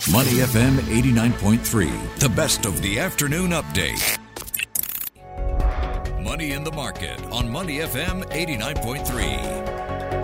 Money FM 89.3, the best of the afternoon update. Money in the Market on Money FM 89.3.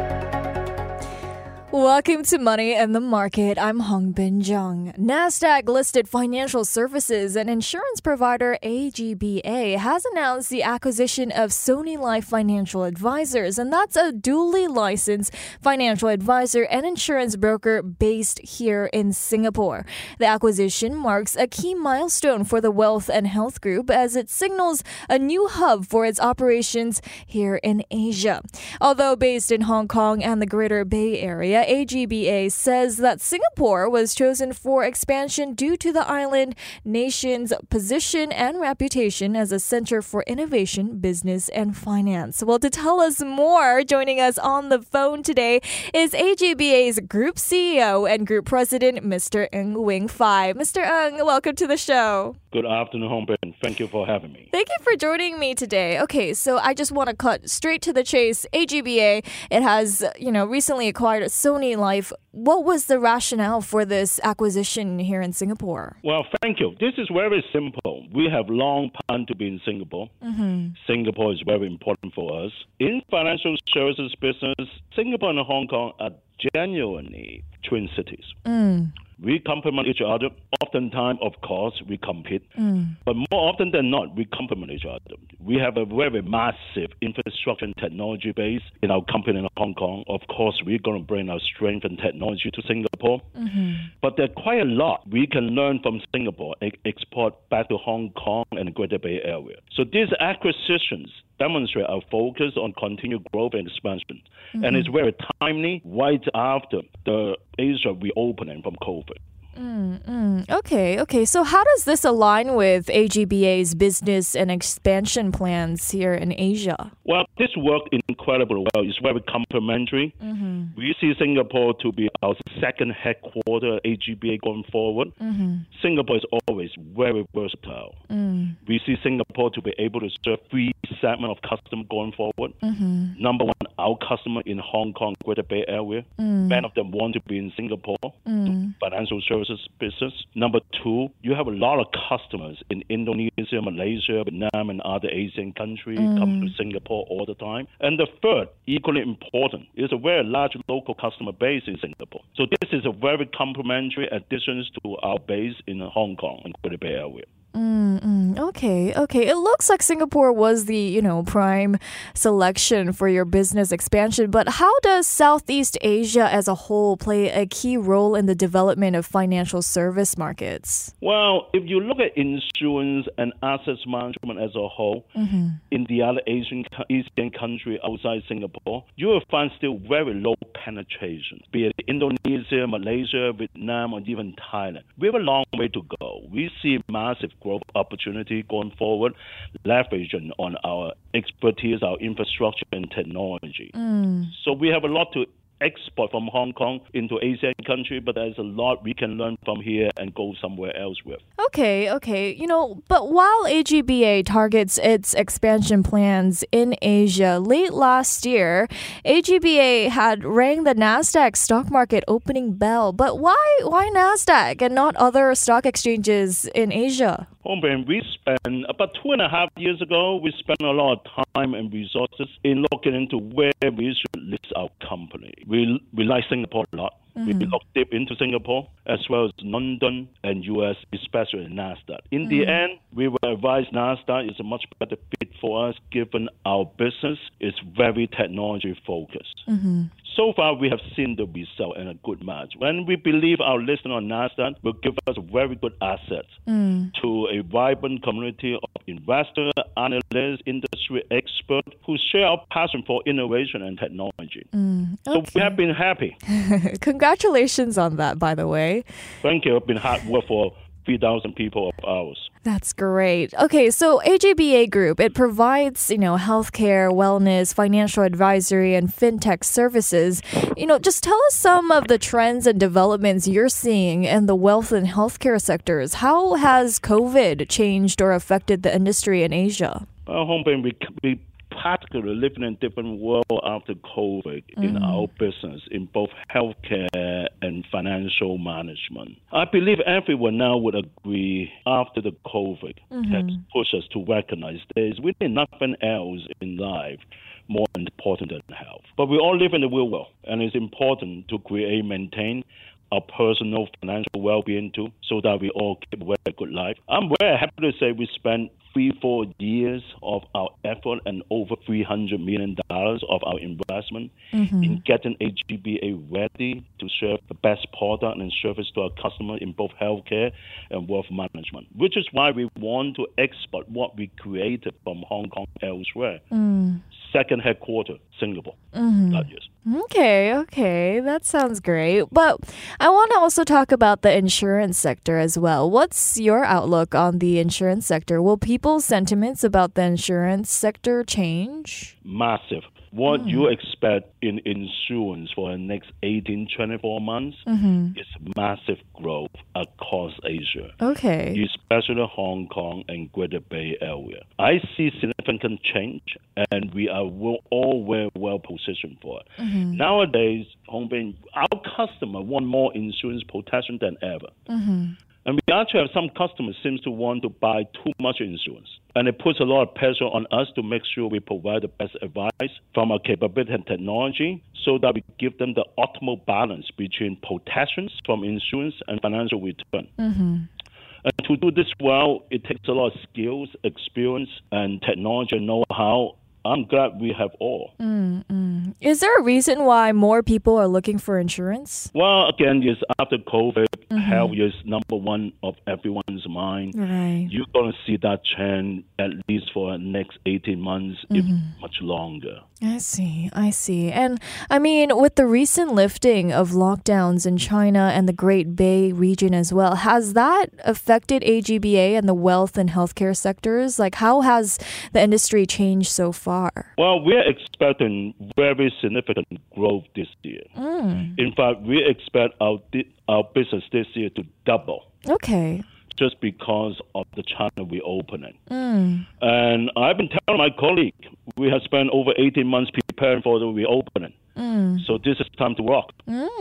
Welcome to Money in the Market. I'm Hong Bin Jung. NASDAQ-listed financial services and insurance provider AGBA has announced the acquisition of Sony Life Financial Advisors, and that's a duly licensed financial advisor and insurance broker based here in Singapore. The acquisition marks a key milestone for the Wealth and Health Group as it signals a new hub for its operations here in Asia. Although based in Hong Kong and the Greater Bay Area, AGBA says that Singapore was chosen for expansion due to the island nation's position and reputation as a center for innovation, business, and finance. Well, to tell us more, joining us on the phone today is AGBA's Group CEO and Group President, Mr. Ng Wing Fai. Mr. Ng, welcome to the show. Good afternoon, Hong Bin. Thank you for having me. Thank you for joining me today. Okay, so I just want to cut straight to the chase. AGBA, it has, recently acquired Sony Life. What was the rationale for this acquisition here in Singapore? Well, thank you. This is very simple. We have long planned to be in Singapore. Singapore is very important for us. In financial services business, Singapore and Hong Kong are genuinely twin cities. We complement each other. Oftentimes, of course, we compete. But more often than not, we complement each other. We have a very massive infrastructure and technology base in our company in Hong Kong. Of course, we're going to bring our strength and technology to Singapore. But there's quite a lot we can learn from Singapore, export back to Hong Kong and the Greater Bay Area. So these acquisitions demonstrate our focus on continued growth and expansion. And it's very timely right after the Asia reopening from COVID. Okay. So how does this align with AGBA's business and expansion plans here in Asia? Well, this worked incredibly well. It's very complementary. We see Singapore to be our second headquarter AGBA going forward. Singapore is always very versatile. We see Singapore to be able to serve three segments of customers going forward. Number one, our customer in Hong Kong, Greater Bay Area. Many of them want to be in Singapore, the financial services business. Number two, you have a lot of customers in Indonesia, Malaysia, Vietnam, and other Asian countries come to Singapore all the time. And the third, equally important, is a very large local customer base in Singapore. So this is a very complementary addition to our base in Hong Kong and Greater Bay Area. Okay. It looks like Singapore was the, prime selection for your business expansion. But how does Southeast Asia as a whole play a key role in the development of financial service markets? Well, if you look at insurance and assets management as a whole, in the other Asian country outside Singapore, you will find still very low penetration, be it Indonesia, Malaysia, Vietnam, or even Thailand. We have a long way to go. We see massive growth opportunity going forward, leveraging on our expertise, our infrastructure and technology. So we have a lot to export from Hong Kong into Asian country, but there's a lot we can learn from here and go somewhere else with. Okay. But while AGBA targets its expansion plans in Asia, late last year, AGBA had rang the NASDAQ stock market opening bell. But why NASDAQ and not other stock exchanges in Asia? We spent about 2.5 years ago, we spent a lot of time and resources in looking into where we should list our company. We like Singapore a lot. We look deep into Singapore as well as London and US, especially NASDAQ. In the end, we will advise NASDAQ is a much better fit for us given our business is very technology focused. So far, we have seen the result and a good match. And we believe our listing on NASDAQ will give us a very good asset to a vibrant community of investors, analysts, industry experts who share our passion for innovation and technology. So we have been happy. Congratulations on that, by the way. Thank you. It's been hard work for 3,000 people of ours. That's great. Okay, so AGBA Group, it provides, healthcare, wellness, financial advisory, and fintech services. Just tell us some of the trends and developments you're seeing in the wealth and healthcare sectors. How has COVID changed or affected the industry in Asia? Well, Hong Bin, we practically living in a different world after COVID in our business, in both healthcare and financial management. I believe everyone now would agree after the COVID has pushed us to recognize there's really nothing else in life more important than health. But we all live in the real world, and it's important to create, maintain our personal financial well-being too, so that we all keep a very good life. I'm very happy to say we spent 3-4 years of our effort and over $300 million of our investment in getting AGBA ready to serve the best product and service to our customers in both healthcare and wealth management, which is why we want to export what we created from Hong Kong elsewhere. Second headquarters, Singapore. Yes. Okay, that sounds great. But I want to also talk about the insurance sector as well. What's your outlook on the insurance sector? Will people's sentiments about the insurance sector change? Massive. What you expect in insurance for the next 18-24 months is massive growth across Asia. Okay. Especially Hong Kong and Greater Bay Area. I see significant change, and we are all very well positioned for it. Nowadays, Hong Kong, our customer want more insurance protection than ever. And we actually have some customers seems to want to buy too much insurance. And it puts a lot of pressure on us to make sure we provide the best advice from our capability and technology so that we give them the optimal balance between protections from insurance and financial return. And to do this well, it takes a lot of skills, experience, and technology and know-how. I'm glad we have all. Is there a reason why more people are looking for insurance? Well, again, yes, after COVID, health is number one of everyone's mind. Right. You're going to see that trend at least for the next 18 months, if much longer. I see. And I mean, with the recent lifting of lockdowns in China and the Great Bay region as well, has that affected AGBA and the wealth and healthcare sectors? Like, how has the industry changed so far? Well, we're expecting very significant growth this year. In fact, we expect our business this year to double. Okay. Just because of the China reopening. And I've been telling my colleague, we have spent over 18 months preparing for the reopening. So this is time to rock.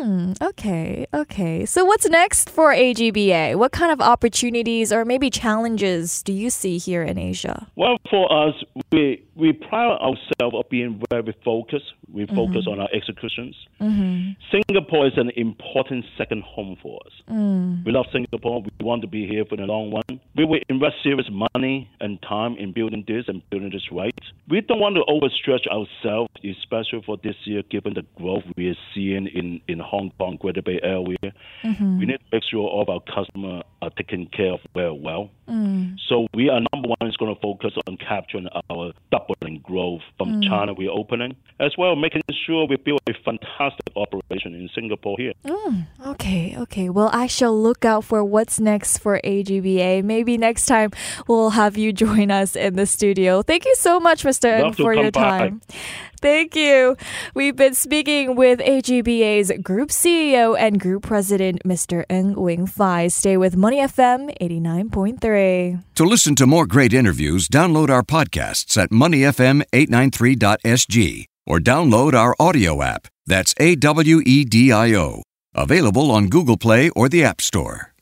Okay. So what's next for AGBA? What kind of opportunities or maybe challenges do you see here in Asia? Well, for us, we pride ourselves of being very focused. We focus on our executions. Singapore is an important second home for us. We love Singapore. We want to be here for the long run. We will invest serious money and time in building this and building this right. We don't want to overstretch ourselves, especially for this year, given the growth we are seeing in Hong Kong, Greater Bay Area. We need to make sure all of our customers are taken care of very well. So we are number one is going to focus on capturing our doubling growth from China reopening, as well as making sure we build a fantastic operation in Singapore here. Okay. Well, I shall look out for what's next for AGBA. Maybe next time we'll have you join us in the studio. Thank you so much, Mr. Ng, for your time. Thank you. We've been speaking with AGBA's Group CEO and Group President, Mr. Ng Wing Fai. Stay with Money FM 89.3. To listen to more great interviews, download our podcasts at moneyfm893.sg or download our audio app. That's AWEDIO. Available on Google Play or the App Store.